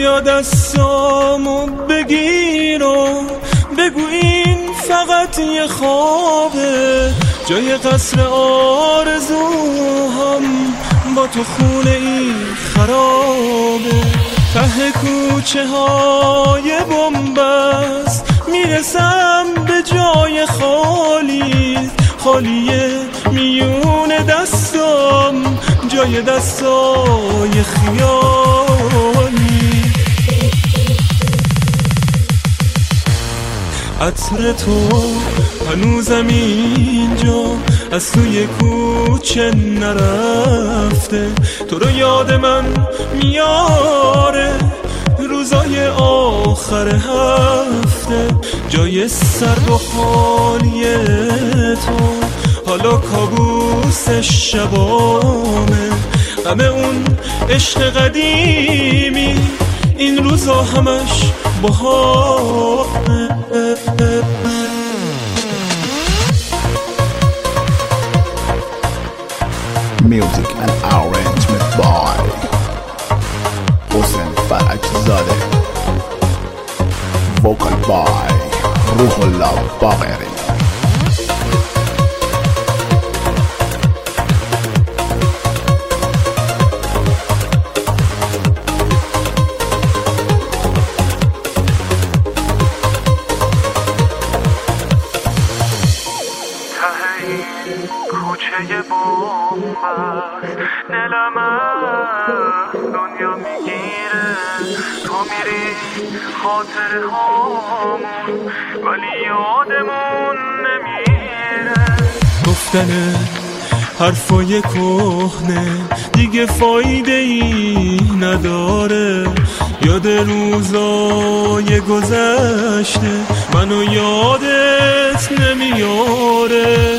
بیا دستامو بگیر و بگو این فقط یه خوابه، جای قصر آرزوهام با تو خونه این خرابه. ته کوچه های بنبست میرسم به جای خالی، خالیه میون دستام، جای دستای خیالی. عطر تو هنوزم اینجا از توی کوچه نرفته، تو رو یاد من میاره روزای آخر هفته، جای سرد و خالی تو حالا کابوس شبامه، غم اون عشق قدیمی این روزا همش بهاره. Music and arrangement by Hossein Farajzadeh, vocal by Ruhollah Bagheri. کوچه بومبست دلم از دنیا میگیره، تو میری خاطر هامون ولی یادمون نمیره. گفتن حرفای کهنه دیگه فایده ای نداره، یاد روزای گذشته منو یادت نمیاره.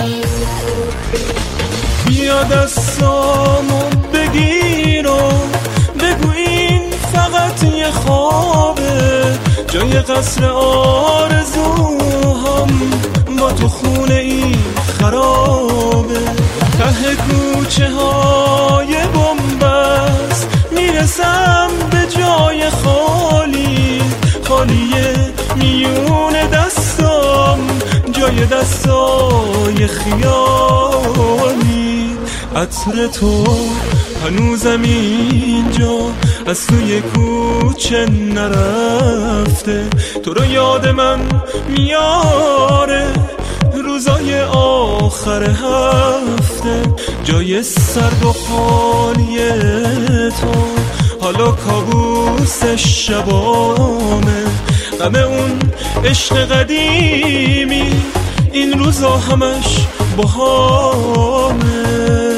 بیا دستامو بگیر و بگو این فقط یه خوابه، جای قصر آرزوهام با تو خونه این خرابه. ته کوچه های بنبست میرسم به جای خالی، خالیه میون دستام، جای دستای خیالی. عطر تو هنوزم اینجا از توی کوچه نرفته، تو رو یاد من میاره روزای آخر هفته، جای سرد و خالی تو حالا کابوس شبامه، غم اون عشق قدیمی این روزا همش بهامه.